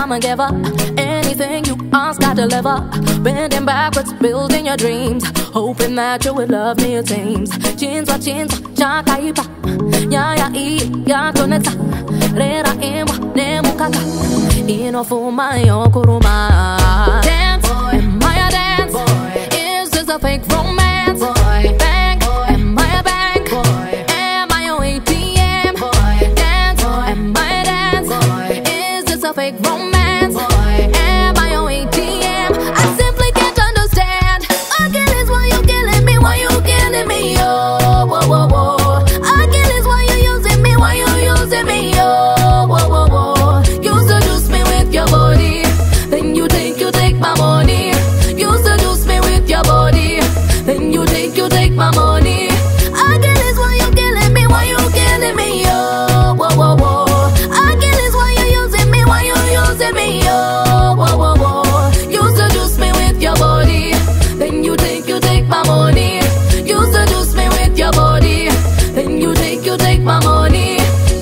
I'm a giver. Anything you ask, I deliver. Bending backwards, building your dreams, hoping that you would love me, it seems. Chinzwa, chakaipa. Ya, ya, koneta. Rera, imwa, nemu kaka. Ino fuma, yokuruma. Dance, am I a dance? Is this a fake romance? Bank, am I a bank? Am I your ATM? Dance, am I a dance? Is this a fake romance? Am I your ATM? I simply can't understand. Again, is why you killing me? Why you killing me? Oh, whoa, whoa, whoa. Again, is why you using me? Why you using me? Oh, whoa, whoa, whoa. You seduce me with your body, then you take my money. You seduce me with your body, then you take my money. Again, is why you killing me? Why you killing me? Oh, whoa, whoa, whoa. Again, is why you using me? Why you using me? Oh, whoa, whoa, whoa. You seduce me with your body, then you take my money. You seduce me with your body, then you take my money.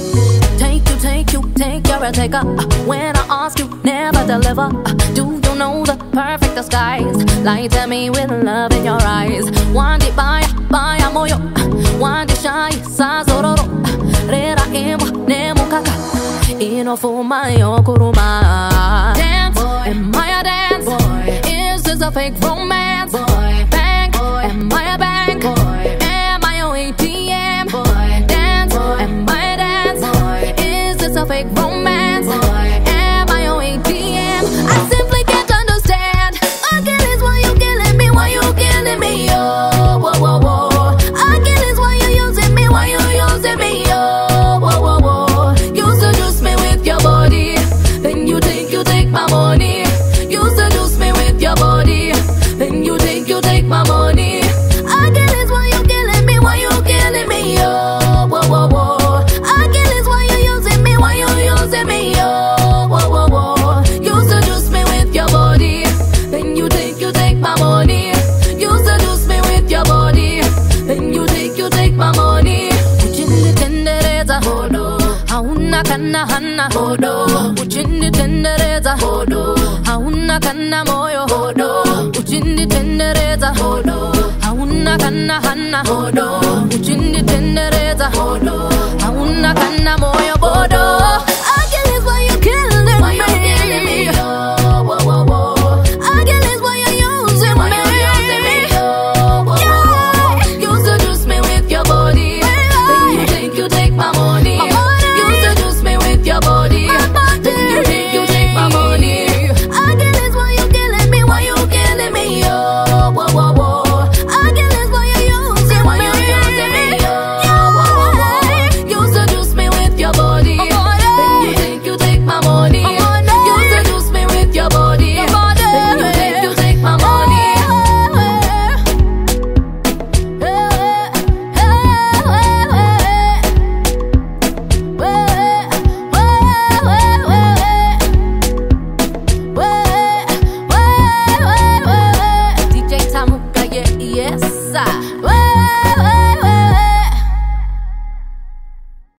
Take you're a taker. When I ask you, never deliver. Do you know the perfect disguise? Lie to me with love in your eyes. Wandi baya moyo. Wandi shy sa zororo. Rera imwa nemu kaka. Ino fuma yokuruma. Dance, am I a dance? Is this a fake romance? Bank, am I a bank? Am I your ATM? Dance, am I a dance? Is this a fake romance? Am I your ATM? I simply can't understand. Again, is why you killing me? Why you killing me? Oh, whoa, whoa, whoa. Again, is why you using me? Why you using me? Oh, whoa, whoa, whoa. You seduce me with your body, then you take my money. You seduce me with your body, then you take my money. Again, is why you killing me? Why you killing me? Oh, whoa, whoa, whoa. Again, is why you using me? Why you using me? Oh, whoa, whoa, whoa. You seduce me with your body, then you take my money. You seduce me with your body, then you take my money. Uchindi tendereza hodo, hauna kana hana hodo. Uchindi tendereza hodo, hauna kana moyo hodo. Uchindi tendereza hodo, hauna kana hana hodo. Uchindi tendereza hodo, hauna kana moyo bodo.